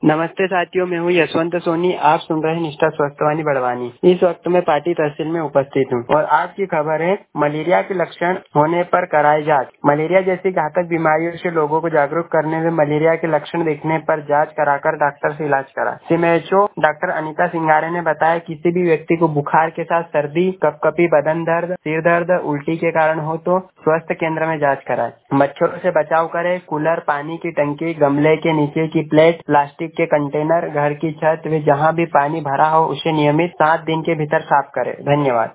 नमस्ते साथियों, मैं हूँ यशवंत सोनी। आप सुन रहे हैं निष्ठा स्वस्थवानी बड़वानी। इस वक्त मैं पाटी तहसील में उपस्थित हूँ और आज की खबर है मलेरिया के लक्षण होने पर कराए जांच। मलेरिया जैसी घातक बीमारियों से लोगों को जागरूक करने में मलेरिया के लक्षण दिखने पर जांच कराकर डॉक्टर से इलाज करा। सीएमएचओ डॉक्टर अनीता सिंगारे ने बताया, किसी भी व्यक्ति को बुखार के साथ सर्दी, कपकपी, बदन दर्द, सिर दर्द, उल्टी के कारण हो तो स्वास्थ्य केंद्र में जांच कराए। मच्छरों से बचाव करें। कूलर, पानी की टंकी, गमले के नीचे की प्लेट, प्लास्टिक के कंटेनर, घर की छत व जहां भी पानी भरा हो उसे नियमित 7 दिन के भीतर साफ करें। धन्यवाद।